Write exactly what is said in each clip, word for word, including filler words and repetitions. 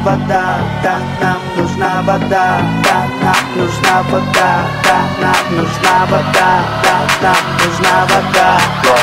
вода, да, нам нужна вода, да, нам нужна вода, да, нам нужна вода, да, нам нужна вода,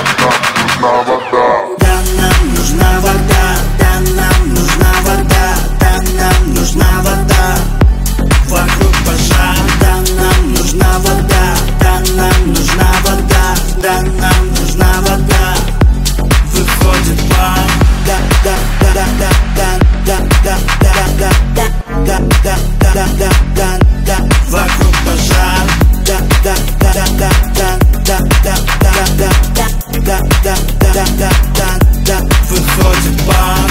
да, нам нужна вода, да, нам нужна вода, да, нам нужна вода, вокруг пожар, да, нам нужна вода, да, нам нужна вода, да, нам нужна вода, выходит пар, да, да, да, да, да, да, да, да, да, да, да, да, да, да, да, да, вокруг пожар, да, да, да, да, да, да, да, да, да, да, да, да, да, да, да, да, выходит пар.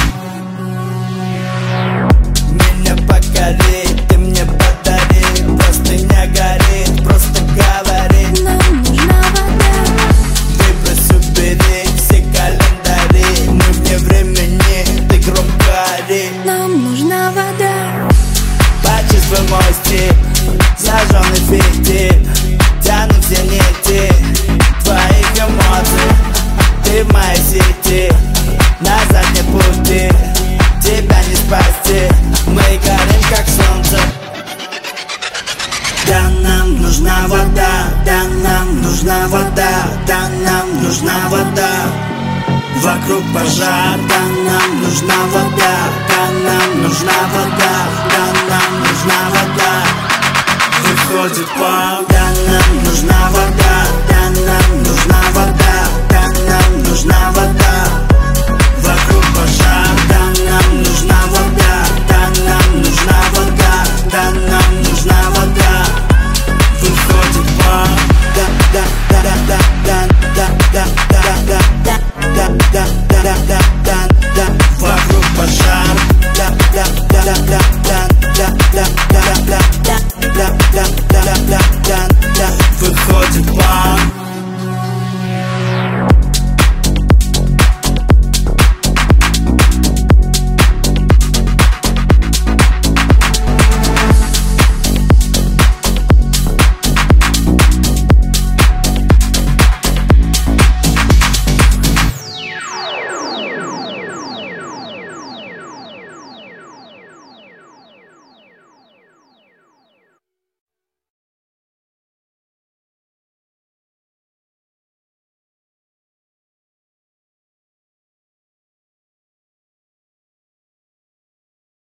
Меня покори, ты мне подари, простыня горит, просто говори. Нам нужна вода. Выбрось, убери все календари, мы вне времени, ты громко ори. Нам нужна вода. Почувствуй мой стиль, зажженный фитиль, тяну все нити твоих эмоций. Ты в моей сети, назад не пути, тебя не спасти, мы горим как солнце. Да, нам нужна вода, да, нам нужна вода, да, нам нужна вода, вокруг пожар, да, нам нужна вода, да, нам нужна вода, да, нам нужна вода, выходит пар, да, нам нужна вода, да, нам нужна вода, да, нам нужна вода, вокруг пожар, да, нам нужна вода, да, нам нужна вода, да, нам нужна вода, выходит пар, да, да, да, да, да, да, да, да, да, да, да, да, да, да, да, да, вокруг пожар, да, да, да, да, да.